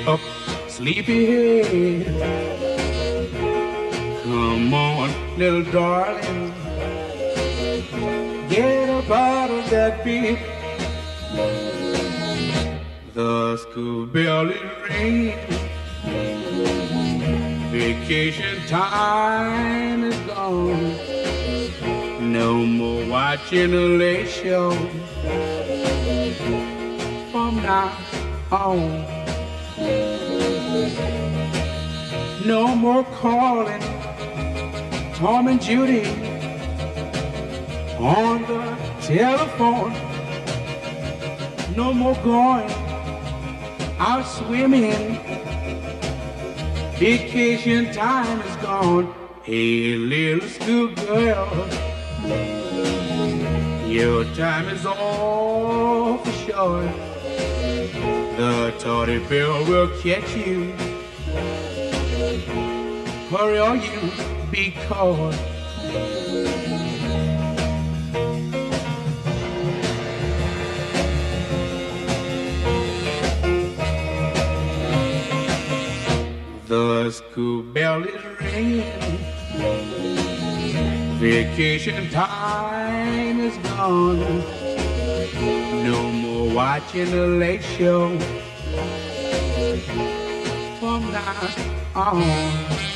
up, sleepyhead. Come on, little darling, get up out of that bed. The school bell is ringing, vacation time is gone. No more watching a late show from now on. No more calling Tom and Judy on the telephone. No more going out swimming. Vacation time is gone. Hey, little schoolgirl, your time is all for short. The tardy bell will catch you. Hurry or you be caught. The school bell is ringing, vacation time is gone. No more watching the late show from now on.